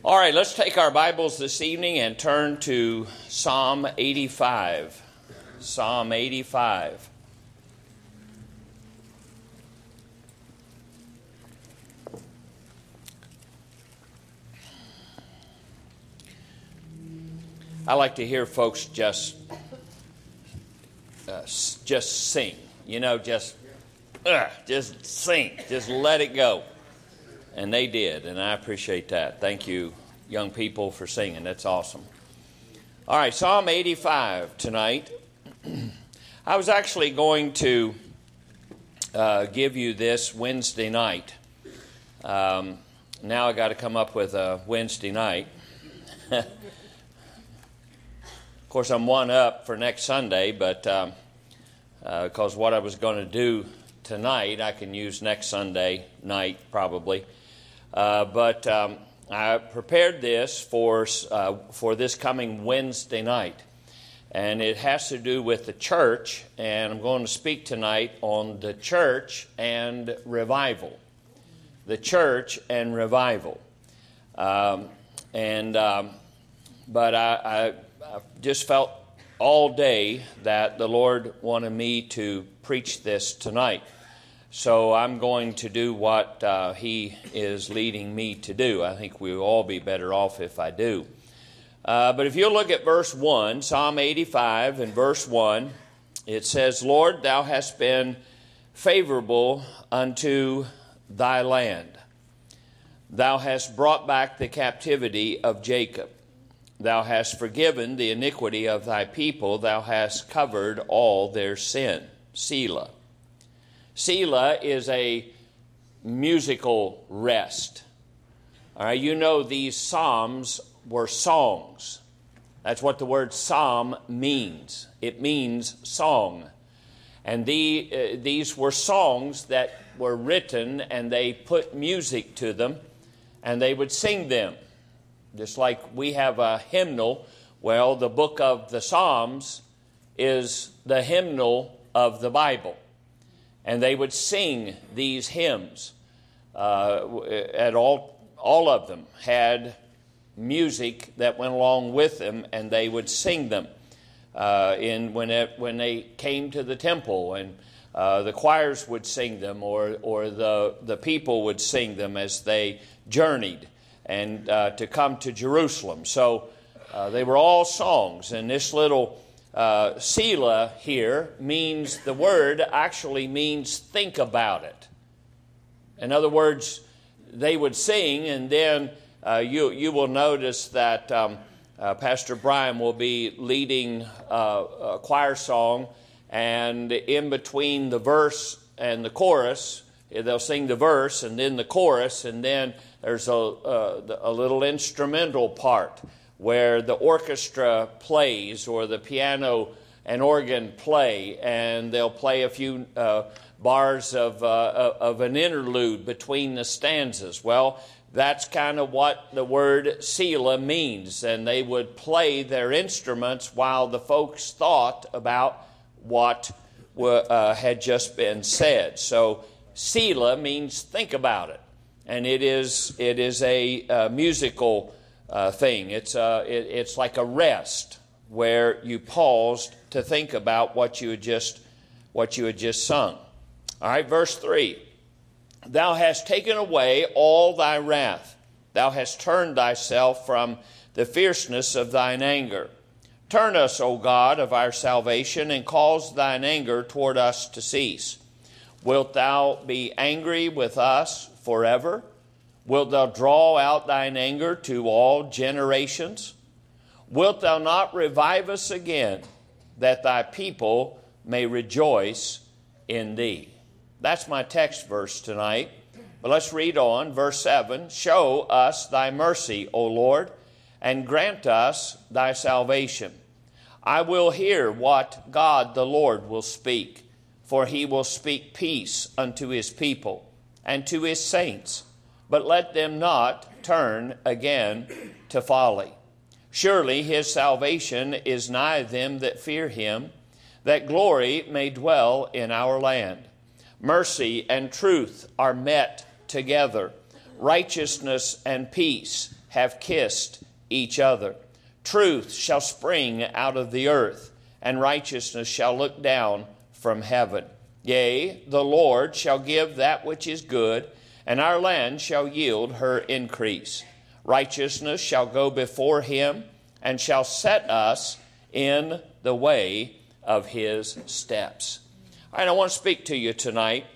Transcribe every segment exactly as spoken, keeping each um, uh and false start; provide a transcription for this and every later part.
All right, let's take our Bibles this evening and turn to Psalm eighty-five. Psalm eighty-five. I like to hear folks just uh, just sing, you know, just uh, just sing, just let it go. And they did, and I appreciate that. Thank you, young people, for singing. That's awesome. All right, Psalm eighty-five tonight. I was actually going to uh, give you this Wednesday night. Um, now I got to come up with a Wednesday night. Of course, I'm one up for next Sunday, but because um, uh, what I was going to do tonight, I can use next Sunday night probably. Uh, but um, I prepared this for uh, for this coming Wednesday night, and it has to do with the church, and I'm going to speak tonight on the church and revival. The church and revival. Um, and um, but I, I, I just felt all day that the Lord wanted me to preach this tonight. So I'm going to do what uh, He is leading me to do. I think we'll all be better off if I do. Uh, but if you look at verse one, Psalm eighty-five and verse one, it says, Lord, Thou hast been favorable unto Thy land. Thou hast brought back the captivity of Jacob. Thou hast forgiven the iniquity of Thy people. Thou hast covered all their sin. Selah. Selah is a musical rest. All right, you know these psalms were songs. That's what the word psalm means. It means song. And the, uh, these were songs that were written, and they put music to them, and they would sing them. Just like we have a hymnal, well, the book of the Psalms is the hymnal of the Bible. And they would sing these hymns. Uh, at all, all of them had music that went along with them, and they would sing them uh, in when it, when they came to the temple, and uh, the choirs would sing them, or or the the people would sing them as they journeyed and uh, to come to Jerusalem. So uh, they were all songs, and this little Uh, Selah here means, the word actually means think about it. In other words, they would sing, and then uh, you you will notice that um, uh, Pastor Brian will be leading uh, a choir song, and in between the verse and the chorus, they'll sing the verse and then the chorus, and then there's a, a, a little instrumental part where the orchestra plays, or the piano and organ play, and they'll play a few uh, bars of, uh, of an interlude between the stanzas. Well, that's kind of what the word Selah means, and they would play their instruments while the folks thought about what uh, had just been said. So Selah means think about it, and it is it is a uh, musical Uh, thing. It's uh, it, it's like a rest where you paused to think about what you had just what you had just sung. All right, verse three. Thou hast taken away all thy wrath. Thou hast turned thyself from the fierceness of thine anger. Turn us, O God, of our salvation, and cause thine anger toward us to cease. Wilt thou be angry with us forever? Wilt thou draw out thine anger to all generations? Wilt thou not revive us again, that thy people may rejoice in thee? That's my text verse tonight. But let's read on. Verse seven. Show us thy mercy, O Lord, and grant us thy salvation. I will hear what God the Lord will speak, for he will speak peace unto his people and to his saints. But let them not turn again to folly. Surely his salvation is nigh them that fear him, that glory may dwell in our land. Mercy and truth are met together. Righteousness and peace have kissed each other. Truth shall spring out of the earth, and righteousness shall look down from heaven. Yea, the Lord shall give that which is good, and our land shall yield her increase. Righteousness shall go before him, and shall set us in the way of his steps. All right, I want to speak to you tonight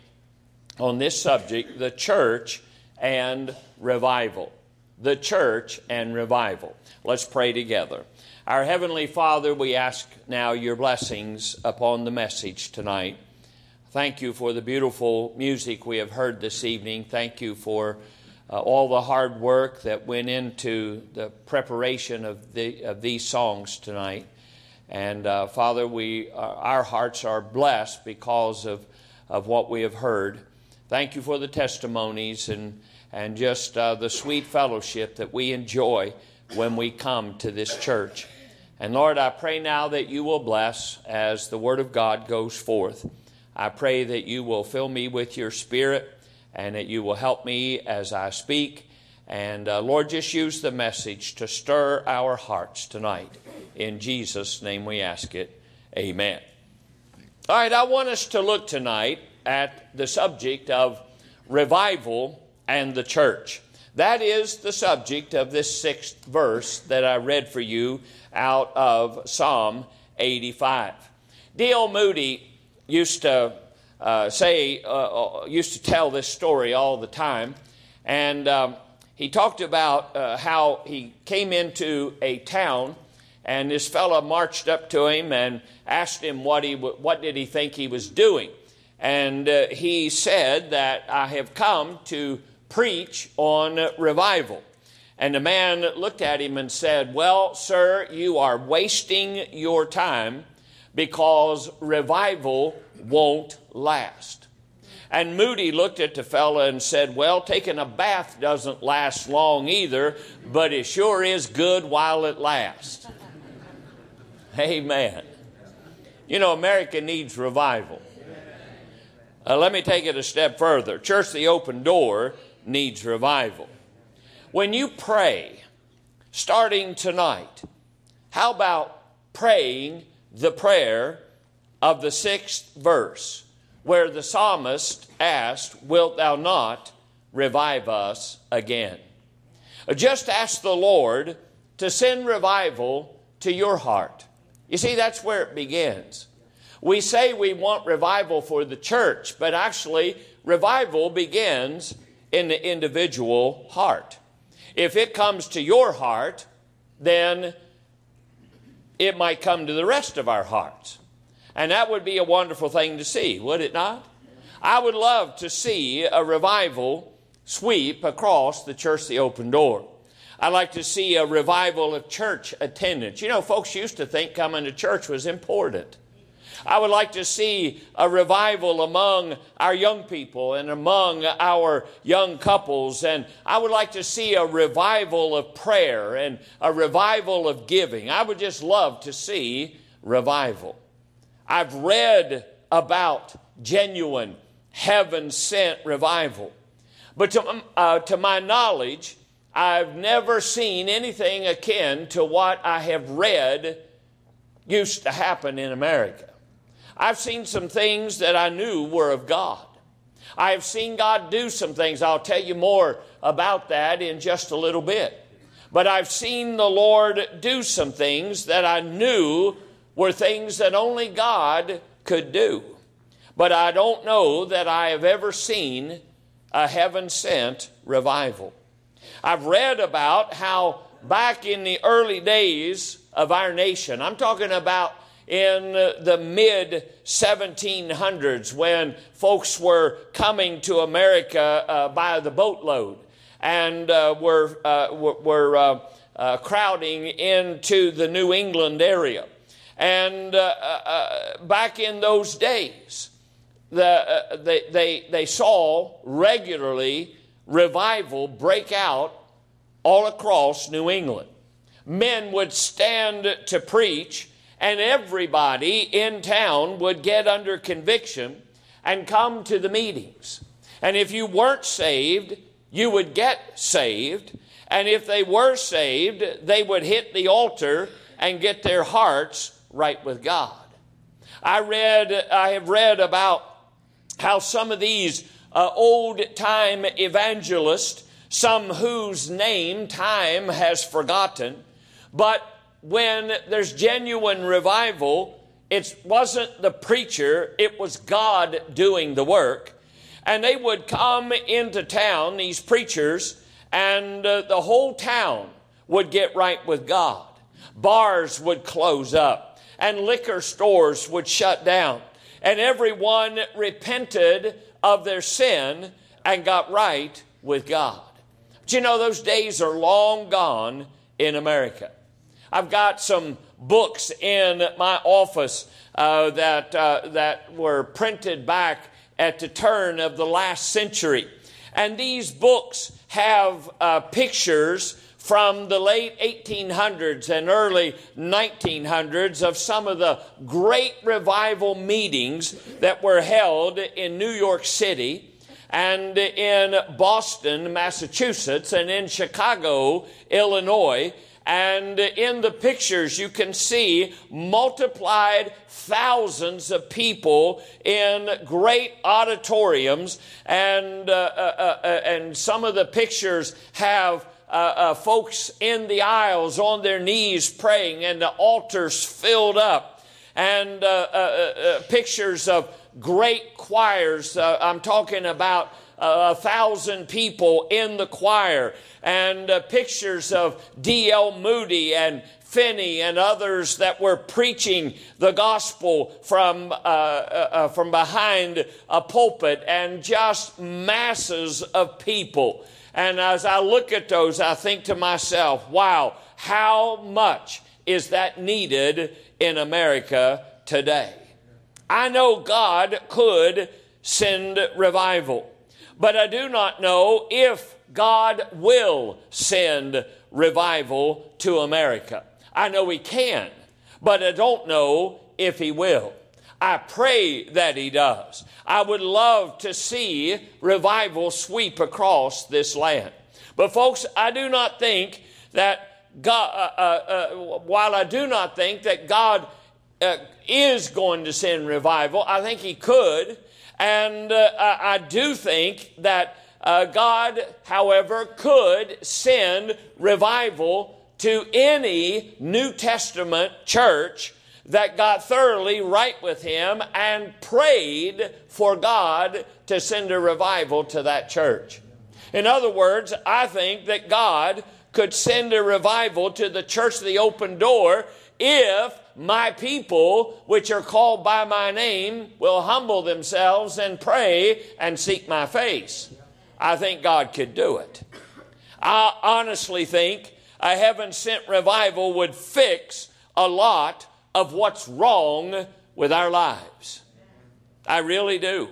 on this subject, the church and revival. The church and revival. Let's pray together. Our Heavenly Father, we ask now your blessings upon the message tonight. Thank you for the beautiful music we have heard this evening. Thank you for uh, all the hard work that went into the preparation of, the, of these songs tonight. And uh, Father, we uh, our hearts are blessed because of, of what we have heard. Thank you for the testimonies and and just uh, the sweet fellowship that we enjoy when we come to this church. And Lord, I pray now that you will bless as the Word of God goes forth. I pray that you will fill me with your Spirit and that you will help me as I speak. And uh, Lord, just use the message to stir our hearts tonight. In Jesus' name we ask it. Amen. All right, I want us to look tonight at the subject of revival and the church. That is the subject of this sixth verse that I read for you out of Psalm eighty-five. D L Moody used to uh, say, uh, used to tell this story all the time, and um, he talked about uh, how he came into a town, and this fellow marched up to him and asked him what he what did he think he was doing, and uh, he said that I have come to preach on revival. And the man looked at him and said, well, sir, you are wasting your time because revival won't last. And Moody looked at the fella and said, well, taking a bath doesn't last long either, but it sure is good while it lasts. Amen. You know, America needs revival. Uh, let me take it a step further. Church The Open Door needs revival. When you pray, starting tonight, how about praying the prayer of the sixth verse, where the psalmist asked, wilt thou not revive us again? Just ask the Lord to send revival to your heart. You see, that's where it begins. We say we want revival for the church, but actually revival begins in the individual heart. If it comes to your heart, then it might come to the rest of our hearts. And that would be a wonderful thing to see, would it not? I would love to see a revival sweep across the Church The Open Door. I'd like to see a revival of church attendance. You know, folks used to think coming to church was important. I would like to see a revival among our young people and among our young couples. And I would like to see a revival of prayer and a revival of giving. I would just love to see revival. I've read about genuine heaven-sent revival. But to, uh, to my knowledge, I've never seen anything akin to what I have read used to happen in America. I've seen some things that I knew were of God. I have seen God do some things. I'll tell you more about that in just a little bit. But I've seen the Lord do some things that I knew were things that only God could do. But I don't know that I have ever seen a heaven-sent revival. I've read about how back in the early days of our nation, I'm talking about in the mid seventeen hundreds, when folks were coming to America uh, by the boatload and uh, were, uh, were uh, uh, crowding into the New England area. And uh, uh, back in those days, the, uh, they, they, they saw regularly revival break out all across New England. Men would stand to preach, and everybody in town would get under conviction and come to the meetings. And if you weren't saved, you would get saved. And if they were saved, they would hit the altar and get their hearts right with God. I read, I have read about how some of these uh, old-time evangelists, some whose name time has forgotten, but when there's genuine revival, it wasn't the preacher, it was God doing the work. And they would come into town, these preachers, and uh, the whole town would get right with God. Bars would close up, and liquor stores would shut down, and everyone repented of their sin and got right with God. But you know, those days are long gone in America. I've got some books in my office uh, that uh, that were printed back at the turn of the last century. And these books have uh, pictures from the late eighteen hundreds and early nineteen hundreds of some of the great revival meetings that were held in New York City and in Boston, Massachusetts, and in Chicago, Illinois. And in the pictures, you can see multiplied thousands of people in great auditoriums. And, uh, uh, uh, and some of the pictures have uh, uh, folks in the aisles on their knees praying, and the altars filled up. And uh, uh, uh, pictures of great choirs. Uh, I'm talking about a thousand people in the choir, and uh, pictures of D L Moody and Finney and others that were preaching the gospel from uh, uh, from behind a pulpit, and just masses of people. And as I look at those, I think to myself, wow, how much is that needed in America today? I know God could send revival, but I do not know if God will send revival to America. I know He can, but I don't know if He will. I pray that He does. I would love to see revival sweep across this land. But folks, I do not think that God, uh, uh, uh, while I do not think that God uh, is going to send revival, I think He could. And uh, I, I do think that uh, God, however, could send revival to any New Testament church that got thoroughly right with Him and prayed for God to send a revival to that church. In other words, I think that God could send a revival to the Church of the Open Door if my people, which are called by my name, will humble themselves and pray and seek my face. I think God could do it. I honestly think a heaven-sent revival would fix a lot of what's wrong with our lives. I really do.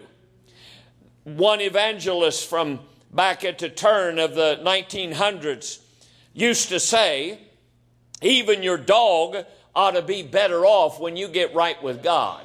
One evangelist from back at the turn of the nineteen hundreds used to say, even your dog ought to be better off when you get right with God.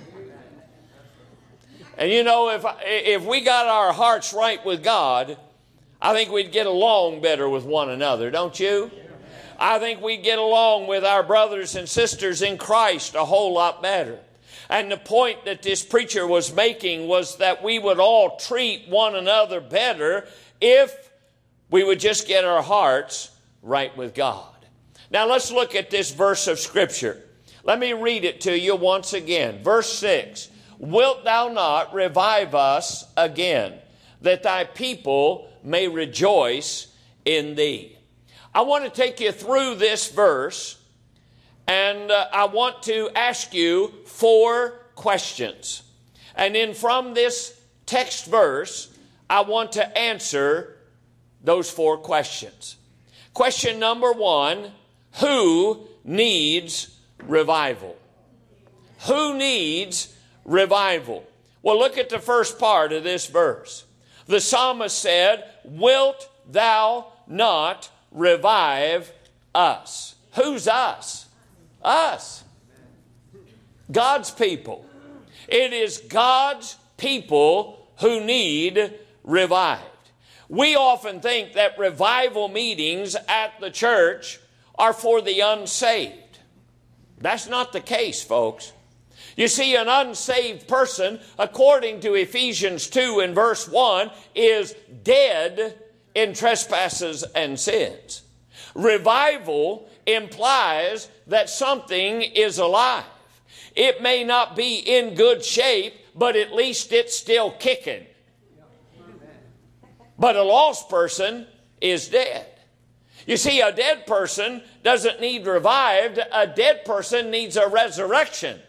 And you know, if if we got our hearts right with God, I think we'd get along better with one another, don't you? I think we'd get along with our brothers and sisters in Christ a whole lot better. And the point that this preacher was making was that we would all treat one another better if we would just get our hearts right with God. Now let's look at this verse of Scripture. Let me read it to you once again. Verse six, wilt thou not revive us again, that thy people may rejoice in thee? I want to take you through this verse, and uh, I want to ask you four questions. And then from this text verse, I want to answer those four questions. Question number one, who needs revival? Who needs revival? Well, look at the first part of this verse. The psalmist said, wilt thou not revive us? Who's us? Us. God's people. It is God's people who need revived. We often think that revival meetings at the church are for the unsaved. That's not the case, folks. You see, an unsaved person, according to Ephesians two and verse one, is dead in trespasses and sins. Revival implies that something is alive. It may not be in good shape, but at least it's still kicking. But a lost person is dead. You see, a dead person doesn't need revived. A dead person needs a resurrection.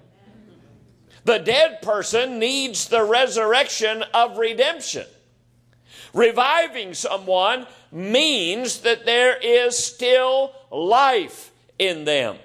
The dead person needs the resurrection of redemption. Reviving someone means that there is still life in them.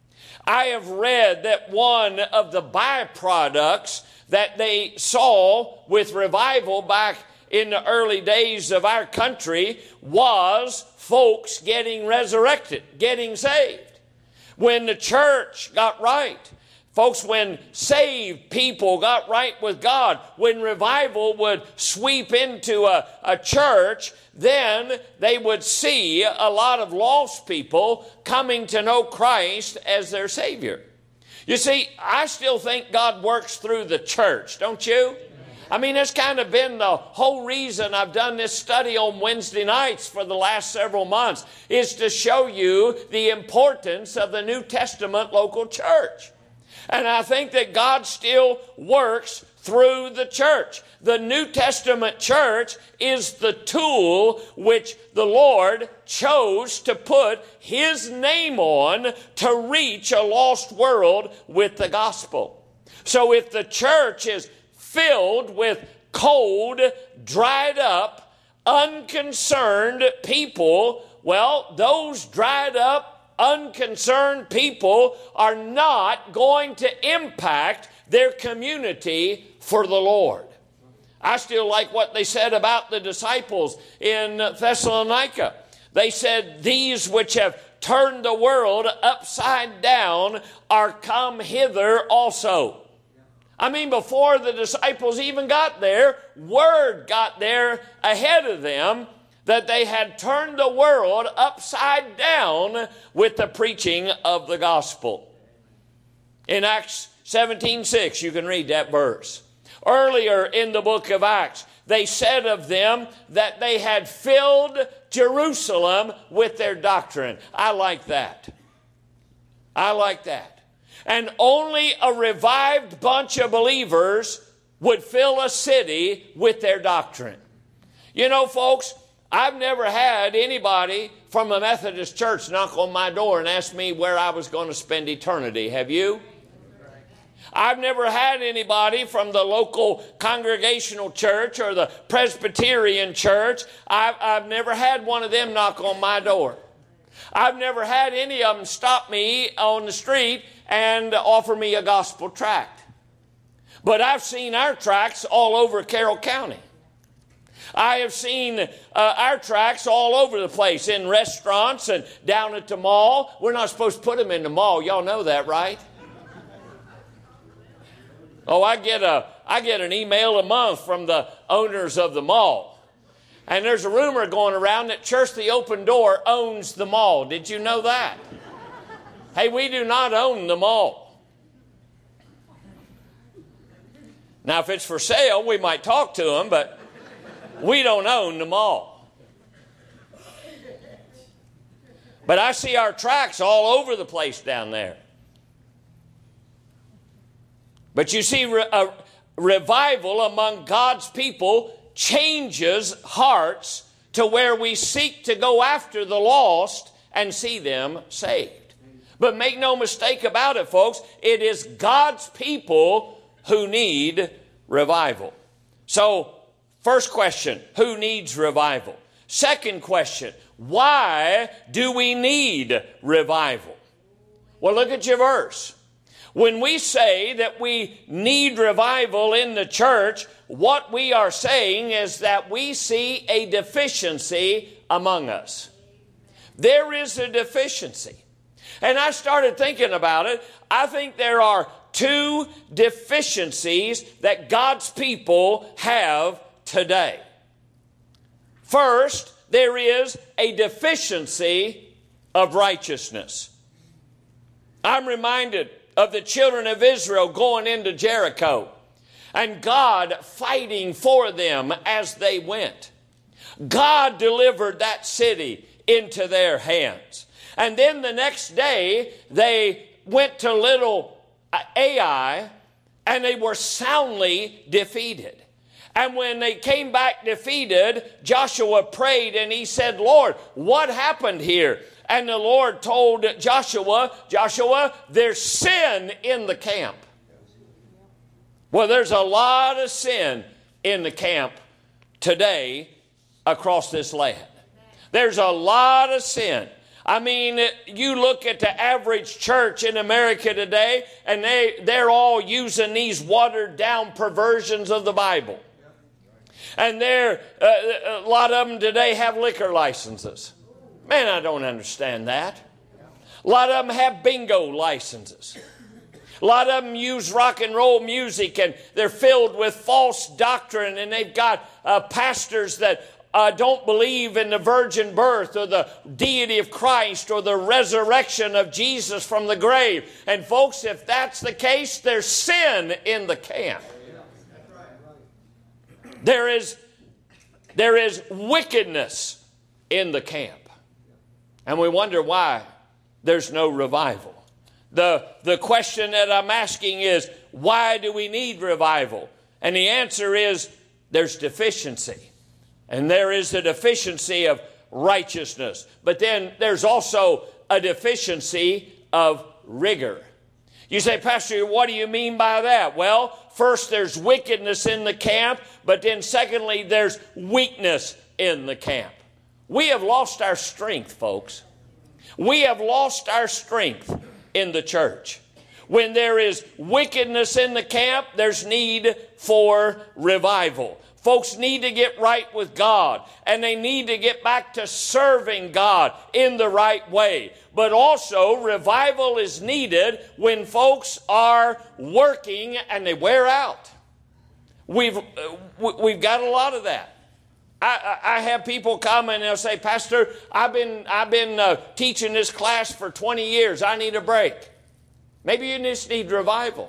I have read that one of the byproducts that they saw with revival back in the early days of our country was folks getting resurrected, getting saved. When the church got right, folks, when saved people got right with God, when revival would sweep into a, a church, then they would see a lot of lost people coming to know Christ as their Savior. You see, I still think God works through the church, don't you? I mean, that's kind of been the whole reason I've done this study on Wednesday nights for the last several months, is to show you the importance of the New Testament local church. And I think that God still works through the church. The New Testament church is the tool which the Lord chose to put His name on to reach a lost world with the gospel. So if the church is filled with cold, dried up, unconcerned people, well, those dried up, unconcerned people are not going to impact their community for the Lord. I still like what they said about the disciples in Thessalonica. They said, "These which have turned the world upside down are come hither also." I mean, before the disciples even got there, word got there ahead of them that they had turned the world upside down with the preaching of the gospel. In Acts seventeen six, you can read that verse. Earlier in the book of Acts, they said of them that they had filled Jerusalem with their doctrine. I like that. I like that. And only a revived bunch of believers would fill a city with their doctrine. You know, folks, I've never had anybody from a Methodist church knock on my door and ask me where I was going to spend eternity. Have you? I've never had anybody from the local Congregational church or the Presbyterian church. I've, I've never had one of them knock on my door. I've never had any of them stop me on the street and offer me a gospel tract. But I've seen our tracts all over Carroll County. I have seen uh, our tracts all over the place, in restaurants and down at the mall. We're not supposed to put them in the mall. Y'all know that, right? Oh, I get a I get an email a month from the owners of the mall. And there's a rumor going around that Church the Open Door owns the mall. Did you know that? Hey, we do not own the mall. Now, if it's for sale, we might talk to them, but we don't own the mall. But I see our tracts all over the place down there. But you see, re- a revival among God's people changes hearts to where we seek to go after the lost and see them saved. But make no mistake about it, folks, it is God's people who need revival. So, first question, who needs revival? Second question, why do we need revival? Well, look at your verse. When we say that we need revival in the church, what we are saying is that we see a deficiency among us. There is a deficiency. And I started thinking about it. I think there are two deficiencies that God's people have today. First, there is a deficiency of righteousness. I'm reminded of the children of Israel going into Jericho and God fighting for them as they went. God delivered that city into their hands. And then the next day, they went to little Ai, and they were soundly defeated. And when they came back defeated, Joshua prayed and he said, Lord, what happened here? And the Lord told Joshua, Joshua, there's sin in the camp. Well, there's a lot of sin in the camp today across this land. There's a lot of sin. I mean, you look at the average church in America today, and they, they're all using these watered-down perversions of the Bible. And they're, uh, a lot of them today have liquor licenses. Man, I don't understand that. A lot of them have bingo licenses. A lot of them use rock and roll music, and they're filled with false doctrine, and they've got uh, pastors that Uh, don't believe in the virgin birth or the deity of Christ or the resurrection of Jesus from the grave. And folks, if that's the case, there's sin in the camp. There is, there is wickedness in the camp. And we wonder why there's no revival. The, the question that I'm asking is, why do we need revival? And the answer is, there's deficiency. And there is a deficiency of righteousness. But then there's also a deficiency of rigor. You say, Pastor, what do you mean by that? Well, first there's wickedness in the camp, but then secondly, there's weakness in the camp. We have lost our strength, folks. We have lost our strength in the church. When there is wickedness in the camp, there's need for revival. Folks need to get right with God, and they need to get back to serving God in the right way. But also, revival is needed when folks are working and they wear out. We've, uh, we've got a lot of that. I, I have people come and they'll say, Pastor, I've been, I've been uh, teaching this class for twenty years. I need a break. Maybe you just need revival.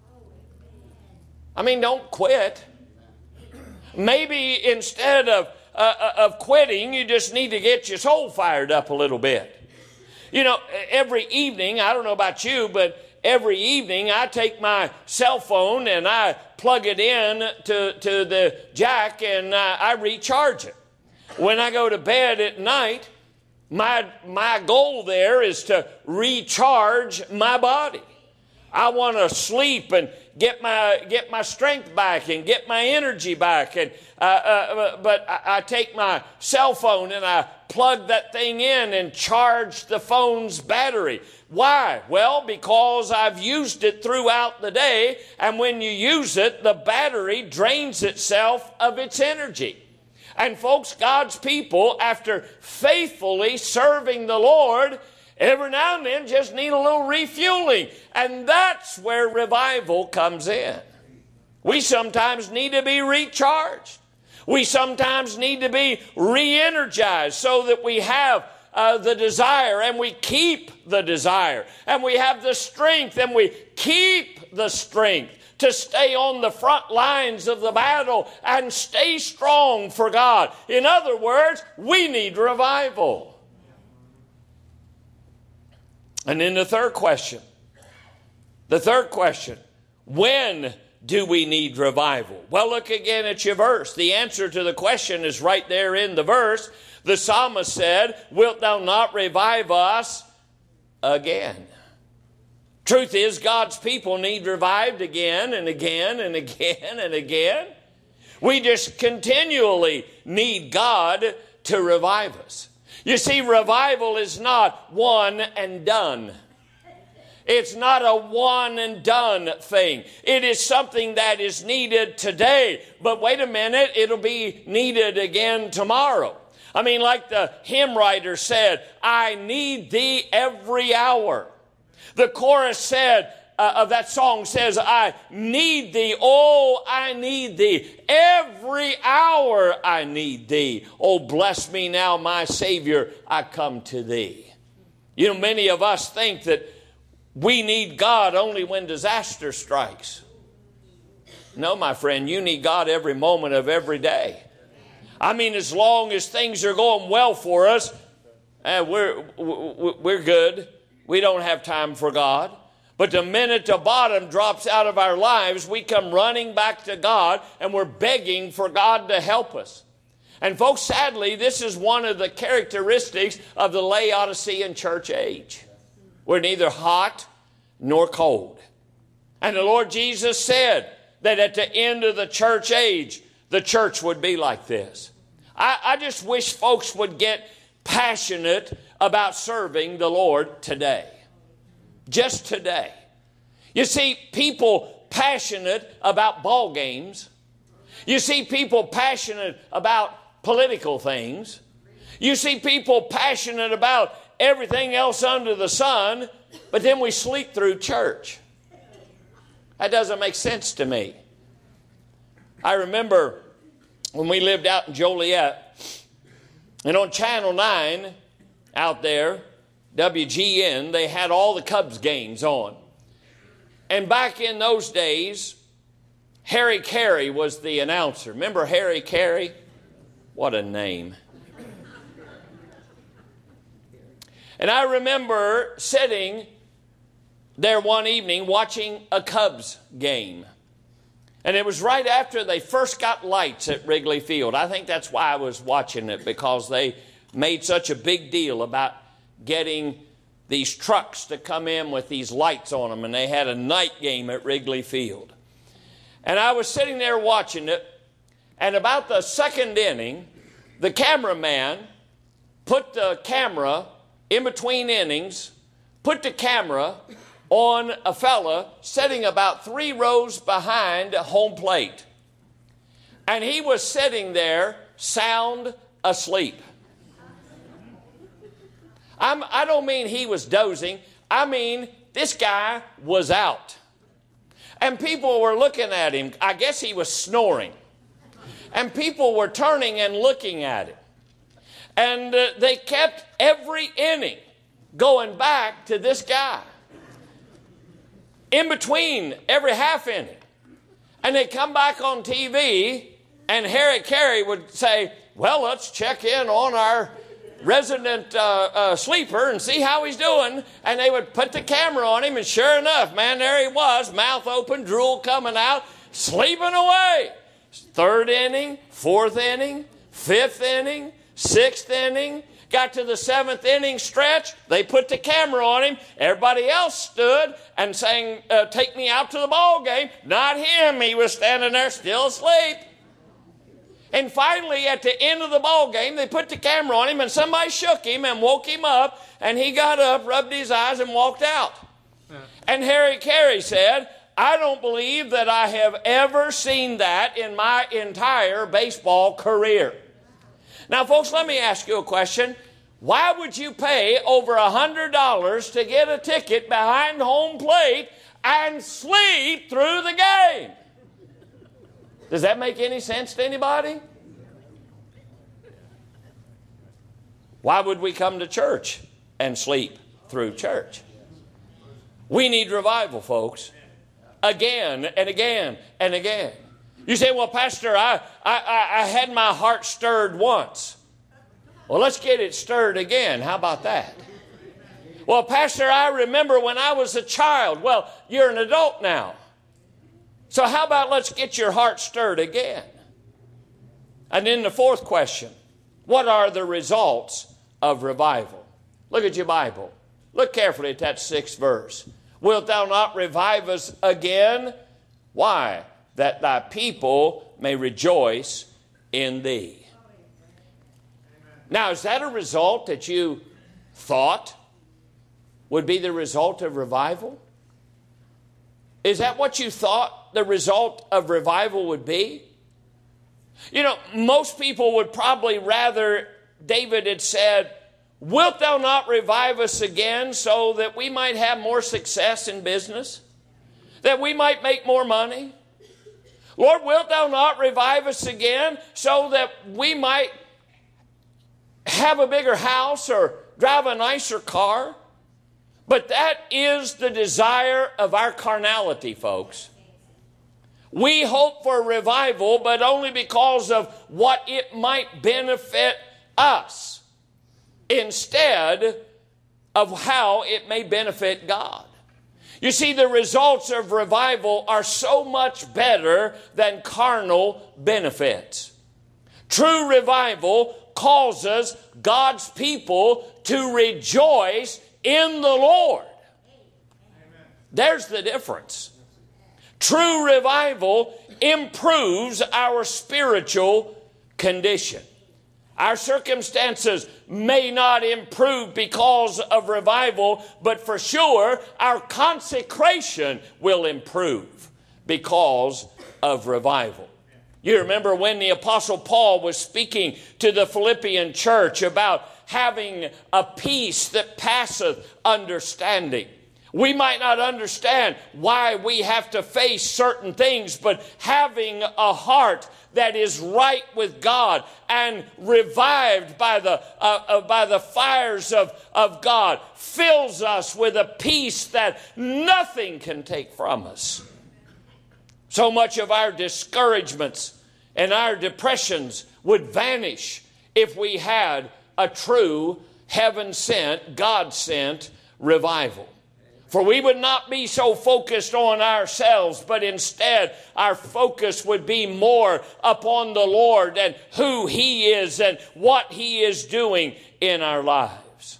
I mean, don't quit. Maybe instead of, uh, of quitting, you just need to get your soul fired up a little bit. You know, every evening, I don't know about you, but every evening I take my cell phone and I plug it in to, to the jack and uh, I recharge it. When I go to bed at night, my, my goal there is to recharge my body. I want to sleep and get my get my strength back and get my energy back. And uh, uh, but I, I take my cell phone and I plug that thing in and charge the phone's battery. Why? Well, because I've used it throughout the day, and when you use it, the battery drains itself of its energy. And folks, God's people, after faithfully serving the Lord, every now and then just need a little refueling. And that's where revival comes in. We sometimes need to be recharged. We sometimes need to be re-energized so that we have uh, the desire and we keep the desire. And we have the strength and we keep the strength to stay on the front lines of the battle and stay strong for God. In other words, we need revival. And then the third question, the third question, when do we need revival? Well, look again at your verse. The answer to the question is right there in the verse. The psalmist said, wilt thou not revive us again? Truth is, God's people need revived again and again and again and again. We just continually need God to revive us. You see, revival is not one and done. It's not a one and done thing. It is something that is needed today. But wait a minute, it'll be needed again tomorrow. I mean, like the hymn writer said, I need thee every hour. The chorus said, uh, of that song says, I need thee, oh, I need thee. Every hour I need thee. Oh, bless me now, my Savior, I come to thee. You know, many of us think that we need God only when disaster strikes. No, my friend, you need God every moment of every day. I mean, as long as things are going well for us, eh, we're, we're good. We don't have time for God. But the minute the bottom drops out of our lives, we come running back to God and we're begging for God to help us. And folks, sadly, this is one of the characteristics of the Laodicean church age. We're neither hot nor cold. And the Lord Jesus said that at the end of the church age, the church would be like this. I, I just wish folks would get passionate about serving the Lord today. Just today. You see people passionate about ball games. You see people passionate about political things. You see people passionate about everything else under the sun, but then we sleep through church. That doesn't make sense to me. I remember when we lived out in Joliet, and on Channel nine out there, W G N, they had all the Cubs games on. And back in those days, Harry Carey was the announcer. Remember Harry Carey? What a name. And I remember sitting there one evening watching a Cubs game. And it was right after they first got lights at Wrigley Field. I think that's why I was watching it, because they made such a big deal about getting these trucks to come in with these lights on them. And they had a night game at Wrigley Field. And I was sitting there watching it. And about the second inning, the cameraman put the camera in between innings, put the camera on a fella sitting about three rows behind home plate. And he was sitting there sound asleep. I'm, I don't mean he was dozing. I mean this guy was out. And people were looking at him. I guess he was snoring. And people were turning and looking at him. And uh, they kept every inning going back to this guy. In between every half inning. And they come back on T V, and Harry Carey would say, well, let's check in on our resident uh, uh, sleeper and see how he's doing. And they would put the camera on him, and sure enough, man, there he was, mouth open, drool coming out, sleeping away. Third inning, fourth inning, fifth inning, sixth inning. Got to the seventh inning stretch, they put the camera on him. Everybody else stood and sang, uh, take me out to the ball game. Not him. He was standing there still asleep. And finally, at the end of the ball game, they put the camera on him, and somebody shook him and woke him up, and he got up, rubbed his eyes, and walked out. Yeah. And Harry Carey said, I don't believe that I have ever seen that in my entire baseball career. Now, folks, let me ask you a question. Why would you pay over one hundred dollars to get a ticket behind home plate and sleep through the game? Does that make any sense to anybody? Why would we come to church and sleep through church? We need revival, folks. Again and again and again. You say, well, Pastor, I, I, I had my heart stirred once. Well, let's get it stirred again. How about that? Well, Pastor, I remember when I was a child. Well, you're an adult now. So how about let's get your heart stirred again? And then the fourth question, what are the results of revival? Look at your Bible. Look carefully at that sixth verse. Wilt thou not revive us again? Why? That thy people may rejoice in thee. Now, is that a result that you thought would be the result of revival? Is that what you thought the result of revival would be? You know, most people would probably rather David had said, wilt thou not revive us again so that we might have more success in business? that we might make more money? Lord, wilt thou not revive us again so that we might have a bigger house or drive a nicer car? But that is the desire of our carnality, folks. We hope for revival, but only because of what it might benefit us, instead of how it may benefit God. You see, the results of revival are so much better than carnal benefits. True revival causes God's people to rejoice in the Lord. There's the difference. True revival improves our spiritual condition. Our circumstances may not improve because of revival, but for sure our consecration will improve because of revival. You remember when the Apostle Paul was speaking to the Philippian church about having a peace that passeth understanding. We might not understand why we have to face certain things, but having a heart that is right with God and revived by the, uh, uh, by the fires of, of God fills us with a peace that nothing can take from us. So much of our discouragements and our depressions would vanish if we had a true heaven-sent, God-sent revival. For we would not be so focused on ourselves, but instead our focus would be more upon the Lord and who He is and what He is doing in our lives.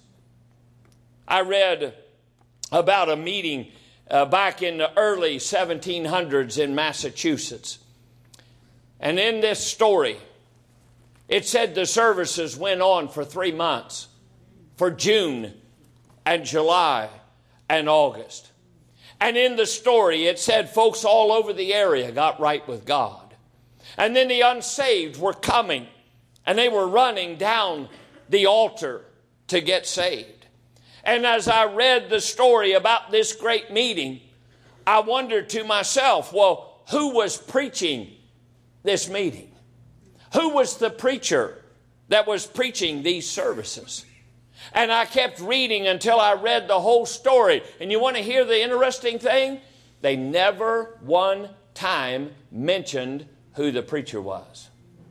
I read about a meeting uh, back in the early seventeen hundreds in Massachusetts. And in this story, it said the services went on for three months, for June and July and August. And in the story, it said folks all over the area got right with God. And then the unsaved were coming, and they were running down the altar to get saved. And as I read the story about this great meeting, I wondered to myself, well, who was preaching this meeting? Who was the preacher that was preaching these services? And I kept reading until I read the whole story. And you want to hear the interesting thing? They never one time mentioned who the preacher was.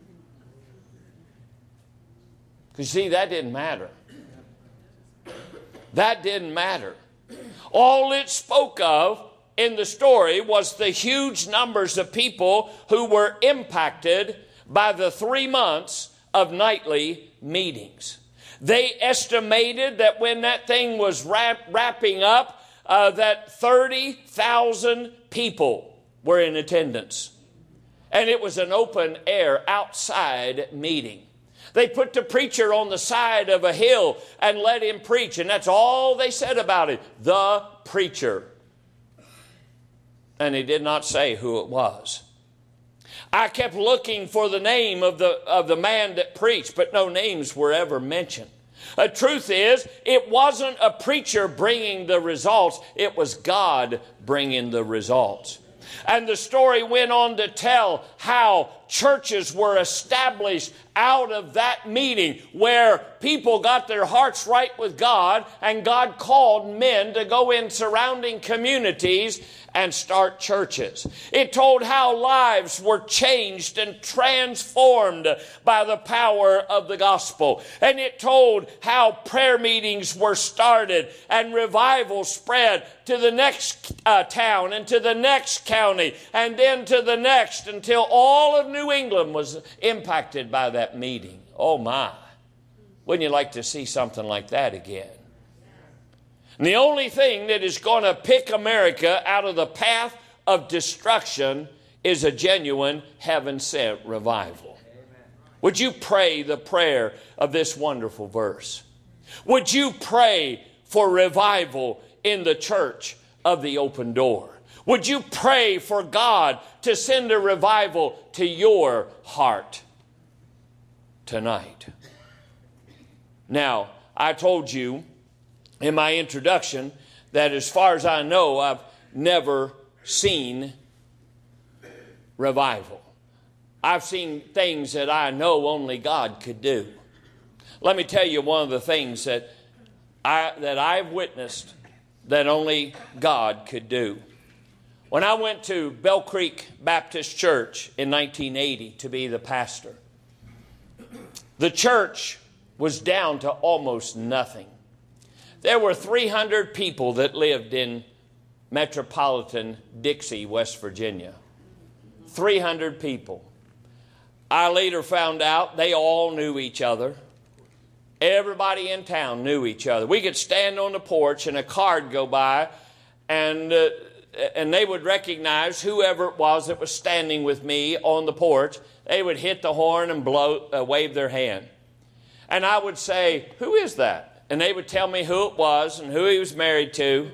Because see, that didn't matter. That didn't matter. All it spoke of in the story was the huge numbers of people who were impacted by the three months of nightly meetings. They estimated that when that thing was wrap, wrapping up, uh, that thirty thousand people were in attendance. And it was an open air outside meeting. They put the preacher on the side of a hill and let him preach. And that's all they said about it. The preacher. And he did not say who it was. I kept looking for the name of the, of the man that preached, but no names were ever mentioned. The truth is, it wasn't a preacher bringing the results. It was God bringing the results. And the story went on to tell how churches were established out of that meeting where people got their hearts right with God, and God called men to go in surrounding communities and start churches. It told how lives were changed and transformed by the power of the gospel. And it told how prayer meetings were started and revival spread to the next uh, town and to the next county and then to the next until all of New England was impacted by that meeting. Oh my. Wouldn't you like to see something like that again? And the only thing that is going to pick America out of the path of destruction is a genuine heaven-sent revival. Would you pray the prayer of this wonderful verse? Would you pray for revival in the church of the open door? Would you pray for God to send a revival to your heart tonight? Now, I told you in my introduction that as far as I know, I've never seen revival. I've seen things that I know only God could do. Let me tell you one of the things that I that I've witnessed that only God could do. When I went to Bell Creek Baptist Church in nineteen eighty to be the pastor, the church was down to almost nothing. There were three hundred people that lived in metropolitan Dixie, West Virginia. three hundred people. I later found out they all knew each other. Everybody in town knew each other. We could stand on the porch and a card go by, and uh, and they would recognize whoever it was that was standing with me on the porch. They would hit the horn and blow, uh, wave their hand. And I would say, "Who is that?" And they would tell me who it was and who he was married to,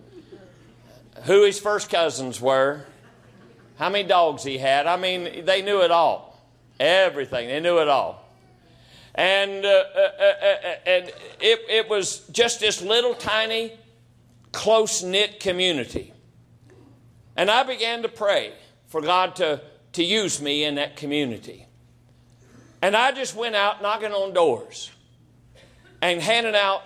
who his first cousins were, how many dogs he had. I mean, they knew it all. Everything. They knew it all. And, uh, uh, uh, and it, it was just this little tiny, close-knit community. And I began to pray for God to, to use me in that community. And I just went out knocking on doors and handing out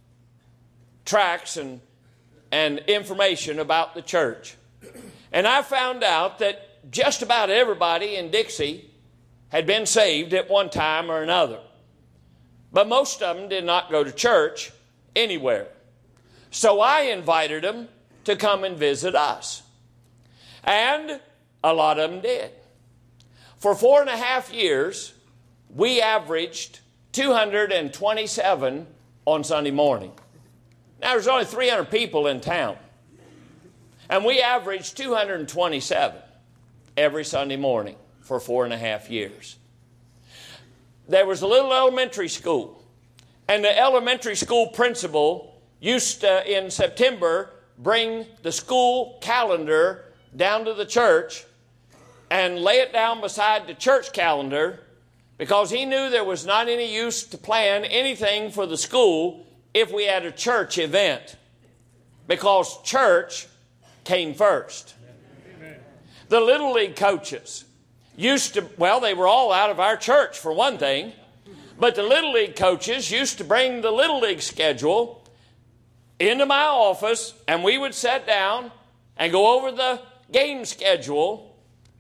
tracts and, and information about the church. And I found out that just about everybody in Dixie had been saved at one time or another. But most of them did not go to church anywhere. So I invited them to come and visit us. And a lot of them did. For four and a half years, we averaged two hundred twenty-seven on Sunday morning. Now, there's only three hundred people in town. And we averaged two hundred twenty-seven every Sunday morning for four and a half years. There was a little elementary school. And the elementary school principal used to, in September, bring the school calendar down to the church and lay it down beside the church calendar, because he knew there was not any use to plan anything for the school if we had a church event, because church came first. Amen. The Little League coaches used to, well, they were all out of our church for one thing, but the Little League coaches used to bring the Little League schedule into my office, and we would sit down and go over the game schedule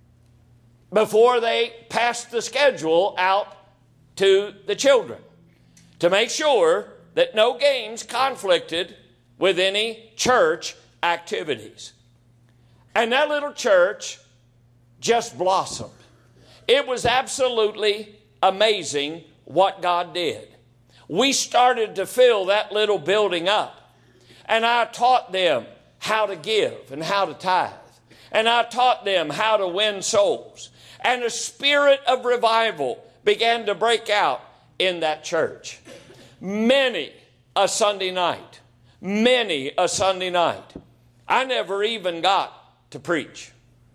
before they passed the schedule out to the children, to make sure that no games conflicted with any church activities. And that little church just blossomed. It was absolutely amazing what God did. We started to fill that little building up. And I taught them how to give and how to tithe. And I taught them how to win souls. And a spirit of revival began to break out in that church. Many a Sunday night, many a Sunday night, I never even got to preach.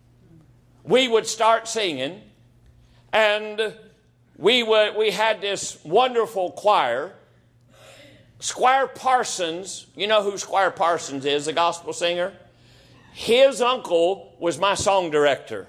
We would start singing, and we would, we had this wonderful choir. Squire Parsons, you know who Squire Parsons is, the gospel singer? His uncle was my song director,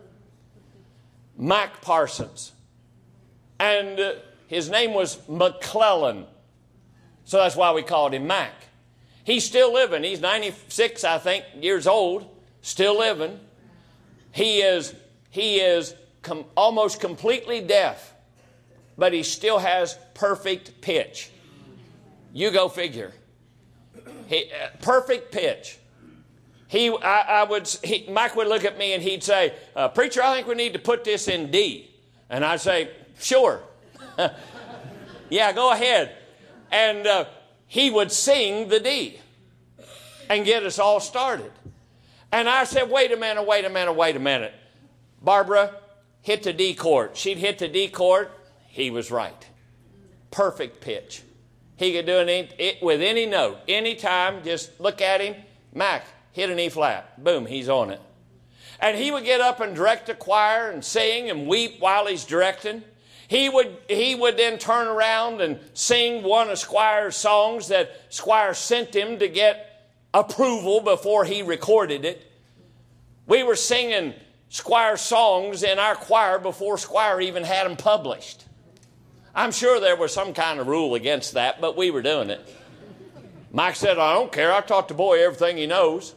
Mac Parsons. And uh, his name was McClellan. So that's why we called him Mac. He's still living. He's ninety-six, I think, years old, still living. He is, he is com- almost completely deaf, but he still has perfect pitch. You go figure. He, uh, perfect pitch. He, I, I would, he, Mike would look at me and he'd say, uh, "Preacher, I think we need to put this in D." And I'd say, "Sure." Yeah, go ahead. And uh, he would sing the D and get us all started. And I said, wait a minute, wait a minute, wait a minute. Barbara, hit the D chord. She'd hit the D chord. He was right. Perfect pitch. He could do it, it with any note, any time. Just look at him. Mac, hit an E flat. Boom, he's on it. And he would get up and direct the choir and sing and weep while he's directing. He would, he would then turn around and sing one of Squire's songs that Squire sent him to get approval before he recorded it. We were singing Squire songs in our choir before Squire even had them published. I'm sure there was some kind of rule against that, but we were doing it. Mike said, I don't care. I taught the boy everything he knows.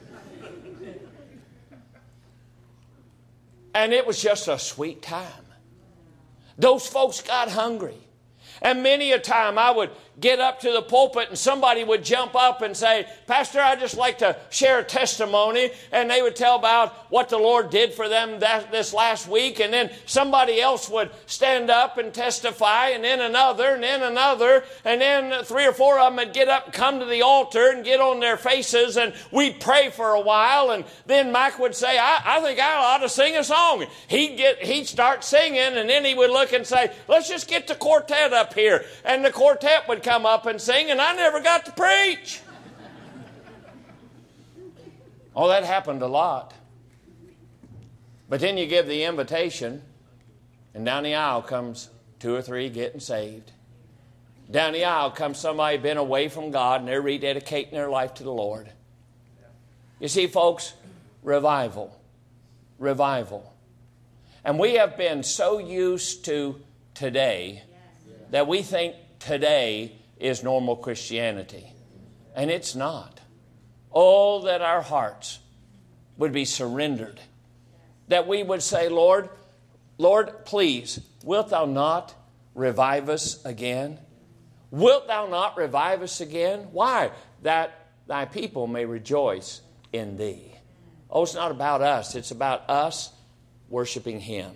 And it was just a sweet time. Those folks got hungry. And many a time I would get up to the pulpit and somebody would jump up and say, Pastor, I'd just like to share a testimony. And they would tell about what the Lord did for them that, this last week. And then somebody else would stand up and testify, and then another, and then another. And then three or four of them would get up and come to the altar and get on their faces, and we'd pray for a while. And then Mike would say, I, I think I ought to sing a song. He'd, get, he'd start singing, and then he would look and say, let's just get the quartet up here. And the quartet would come up and sing, and I never got to preach. Oh, that happened a lot. But then you give the invitation, and down the aisle comes two or three getting saved. Down the aisle comes somebody been away from God, and they're rededicating their life to the Lord. You see, folks, revival. Revival. And we have been so used to today that we think today is normal Christianity. And it's not. Oh, that our hearts would be surrendered. That we would say, Lord, Lord, please, wilt thou not revive us again? Wilt thou not revive us again? Why? That thy people may rejoice in thee. Oh, it's not about us. It's about us worshiping him.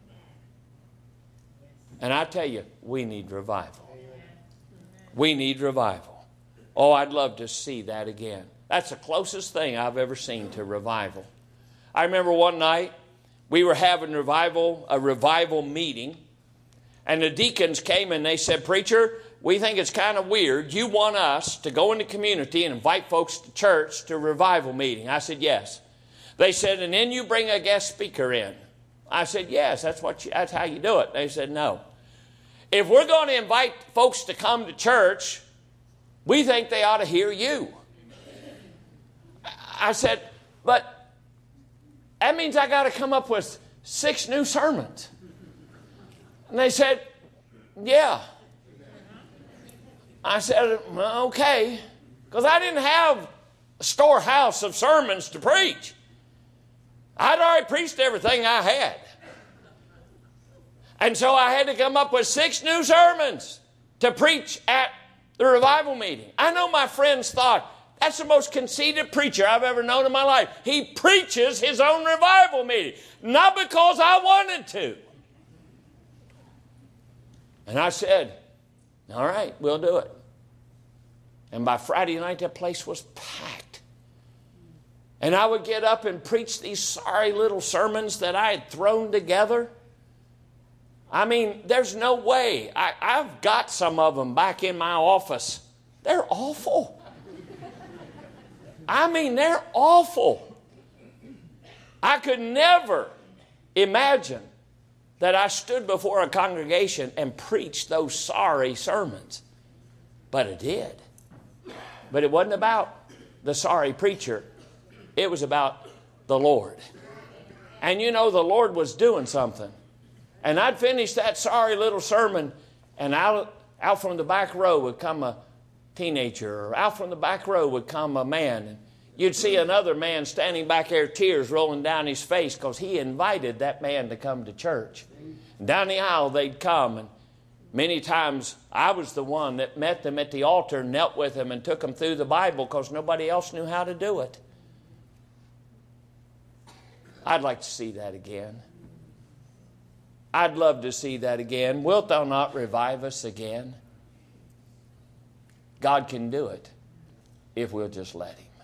And I tell you, we need revival. We need revival. Oh, I'd love to see that again. That's the closest thing I've ever seen to revival. I remember one night we were having revival, a revival meeting, and the deacons came and they said, Preacher, we think it's kind of weird. You want us to go in the community and invite folks to church to a revival meeting. I said, yes. They said, and then you bring a guest speaker in. I said, yes, that's what you, that's how you do it. They said, no. If we're going to invite folks to come to church, we think they ought to hear you. I said, but that means I got to come up with six new sermons. And they said, yeah. I said, well, okay, because I didn't have a storehouse of sermons to preach. I'd already preached everything I had. And so I had to come up with six new sermons to preach at the revival meeting. I know my friends thought, that's the most conceited preacher I've ever known in my life. He preaches his own revival meeting, not because I wanted to. And I said, all right, we'll do it. And by Friday night, that place was packed. And I would get up and preach these sorry little sermons that I had thrown together. I mean, there's no way. I, I've got some of them back in my office. They're awful. I mean, they're awful. I could never imagine that I stood before a congregation and preached those sorry sermons. But I did. But it wasn't about the sorry preacher. It was about the Lord. And you know, the Lord was doing something. And I'd finish that sorry little sermon, and out, out from the back row would come a teenager, or out from the back row would come a man. And you'd see another man standing back there, tears rolling down his face, because he invited that man to come to church. And down the aisle they'd come, and many times I was the one that met them at the altar, knelt with them, and took them through the Bible, because nobody else knew how to do it. I'd like to see that again. I'd love to see that again. Wilt thou not revive us again? God can do it if we'll just let him.